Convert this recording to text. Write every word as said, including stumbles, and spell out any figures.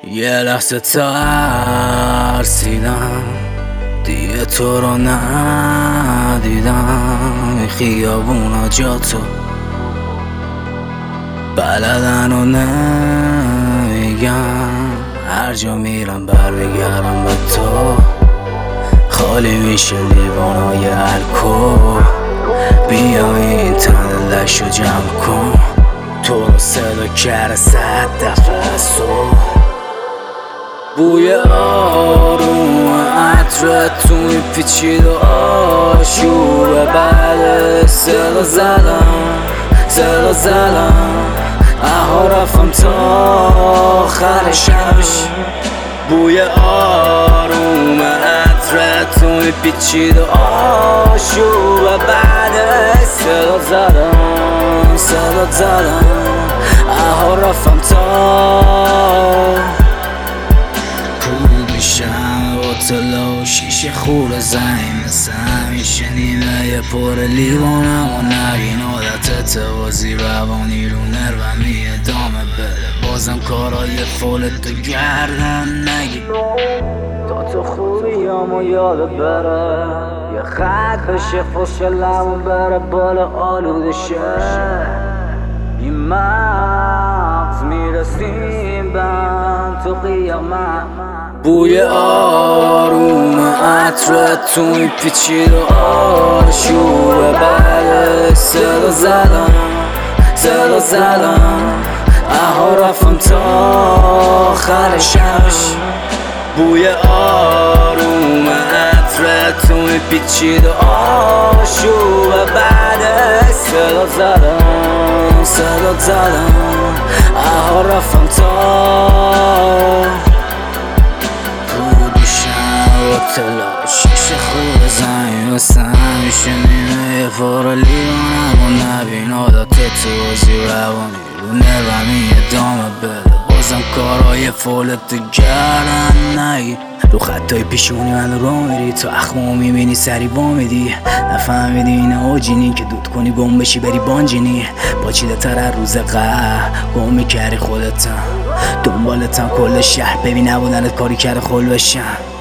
یه لحظه ترسیدم دیگه تو رو ندیدم. خیابونا جا تو بلدن و نمیگم، هر جا میرم بر بگردم به تو. خالی میشه لیوانای الکل، بیا این تنلش رو جمع کن. تو رو صدا کرده صد دفعه از تو. بوی آروم عطرت تو میپیچید و آشوب بعد صدا زدم صدا زدم اها رفتم تا آخر شبش. بوی آروم عطرت تو میپیچید و آشوب بعد صدا زدم صدا زدم اها رفتم تا طلا و شیشه خور زنگ مثل همیشه نیمه یه پر لیوانم و نبین عادت توازی روانی رو نروم می ادامه بده. بازم کارای فولت تو گردن نگی تا تو خوبیامو یاد بره. یه خط بشه خوشگلمو بره بالا آلوده شه. این مغز میرسیم بند تو قیامت. بوی آروم عطرت تو میپیچید و آشوب بعد صدا زدم صدا زدم اها رفتم تا آخر شبش. بوی آروم عطرت تو میپیچید و آشوب بعد صدا زدم صدا زدم اها رفتم تا طلا شیشه خود زنگ مثل همیشه نیمه یه پر لیوانم و نبین عادت توازی روانی رو نرومی ادامه بده. بازم کارهای فولت تو گردن نگی رو خطای پیشونی من رو میری تو اخمو میبینی سری با میدی. نفهمیدی اینه اوجینی که دود کنی گم بشی بری بانجینی. با چیده تر روز قهر گم میکردی خودتم دنبالتم کل شهر ببین نبودنت کاری کرده خل بشم.